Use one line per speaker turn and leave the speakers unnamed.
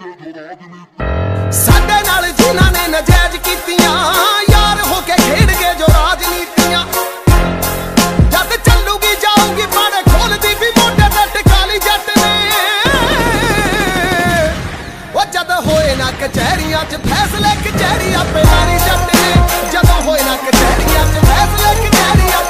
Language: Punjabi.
ਸਾਡੇ ਨਾਲ ਜਿਨ੍ਹਾਂ ਨੇ ਨਜਾਇਜ਼ ਕੀਤੀਆਂ, ਯਾਰ ਹੋ ਕੇ ਖੇਡ ਗਏ ਜੋ ਰਾਜਨੀਤੀਆਂ। ਜਦ ਚੱਲੂਗੀ ਜਾਊਗੀ ਪਾੜੇ ਖੋਲਦੀ ਵੀ ਮੋਢੇ ਤੇ ਟਿਕਾਲੀ ਜੱਟ ਨੇ। ਉਹ ਜਦ ਹੋਏ ਨਾ ਕਚਹਿਰੀਆਂ 'ਚ ਫੈਸਲੇ, ਕਚਹਿਰੀ ਆਪੇ ਲਾਣੀ ਜੱਟ ਨੇ। ਜਦੋਂ ਹੋਏ ਨਾ ਕਚਹਿਰੀਆਂ 'ਚ ਫੈਸਲੇ,